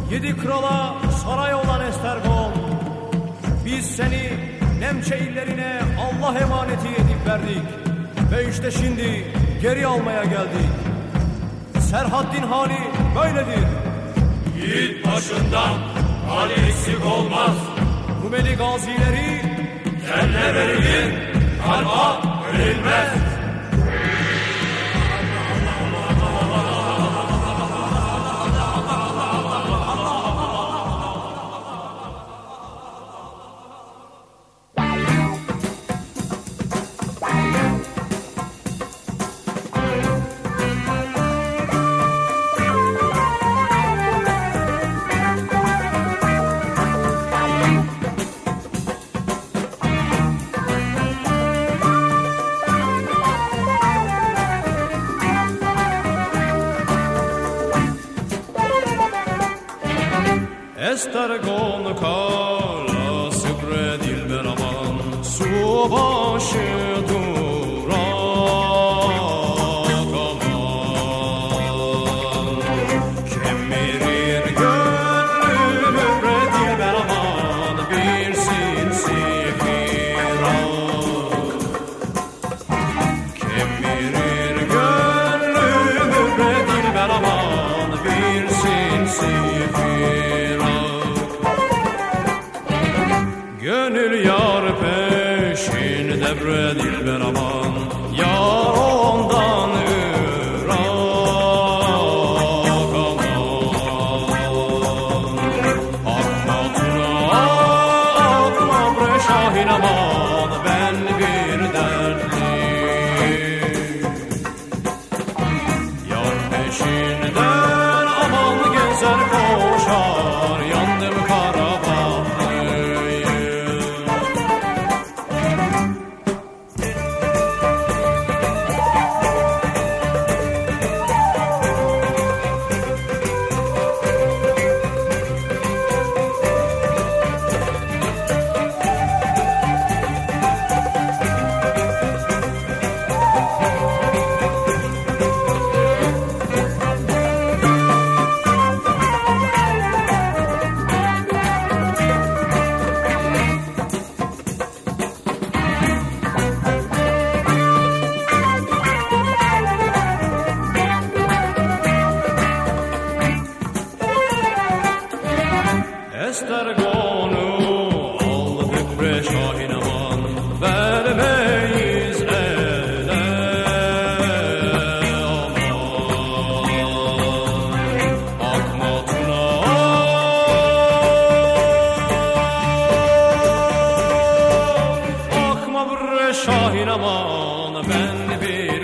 Yedi krala saray olan Estergon, biz seni Nemçe illerine Allah emaneti edip verdik ve işte şimdi geri almaya geldik. Serhaddin hali böyledir. Yiğit başından hali eksik olmaz. Rumeli gazileri Kelle verilir, kalba verilmez. Estergon kala sıbre dilber aman, su başı durak aman. Kemirir gönlümü bre dilber aman, bir sinsi firak. Kemirir gönlümü bre dilber aman, bir sinsi firak. Gönül yar peşinde bre dilber aman, yar ondan ırak aman. Akma tuna akma bre şahin aman, ben bir dertliyim. Yar peşinden aman gezer koşar, yandım kara Estergon'u aldık bre şahin aman, vermeyiz ele aman. Akma tuna akma bre şahin aman, ben bir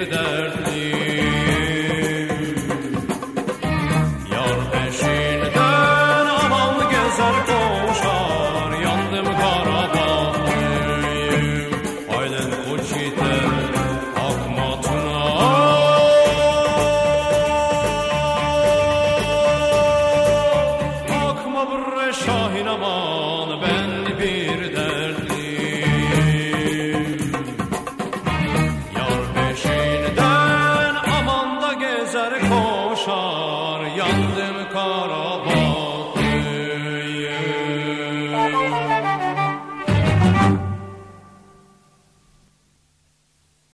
dertliyim. Yar peşinden aman gezer koşar, yandım kara bağlıyım. Aynen koç yeter akma tuna akma bre şahin aman, ben bir dertliyim. Yar peşinden aman da gezer koşar, yandım kara